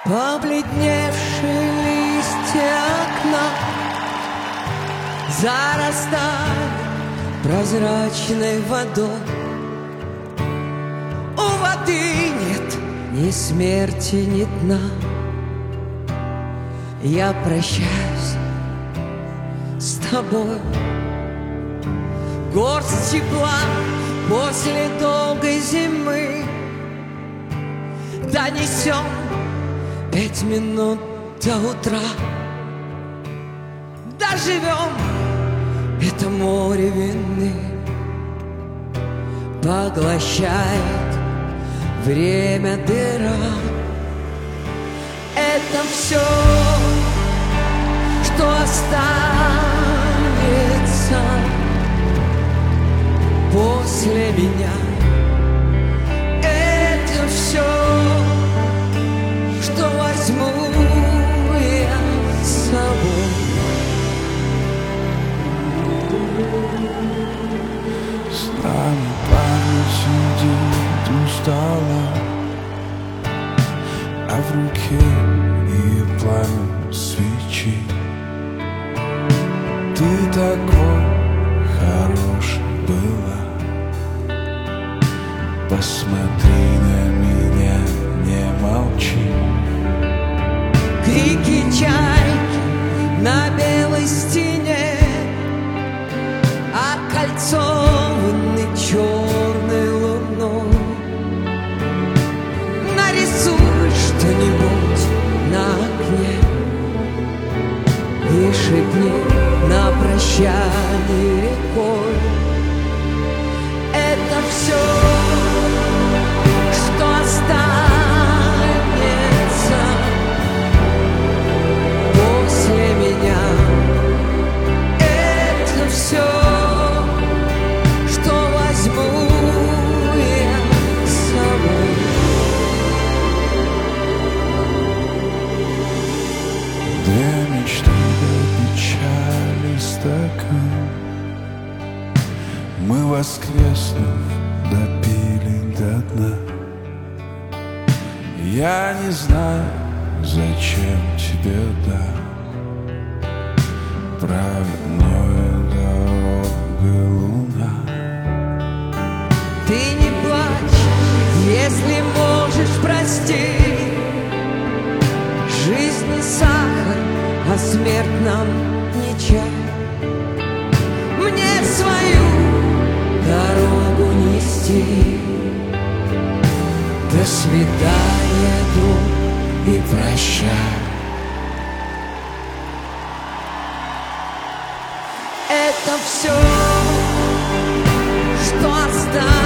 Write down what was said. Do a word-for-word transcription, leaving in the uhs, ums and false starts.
Побледневшие листья окна зарастают прозрачной водой. У воды нет ни смерти, ни дна. Я прощаюсь с тобой. Горсть тепла после долгой зимы донесем пять минут до утра. Доживем это море вины, поглощает время дыра. Это все, что останется после меня. Это все, что возьму я с собой. С нами память сидит устала, а в руке ее пламя свечи. Ты такой хороший была, посмотри на меня, не молчи. Крики чайки на белой стене, окольцованный черной луной. Нарисуй что-нибудь на окне и шепни на прощание рекой. Это все, что останется после меня. Это все, что возьму я с собой. Две мечты до печали стакан, мы, воскреснув, допили до дна. Я не знаю, зачем тебе дал праведную дорогу луна. Ты не плачь, если можешь простить. Жизнь не сахар, а смерть нам не чай. Мне свою дорогу нести. До свидания, друг, и прощай. Это все, что осталось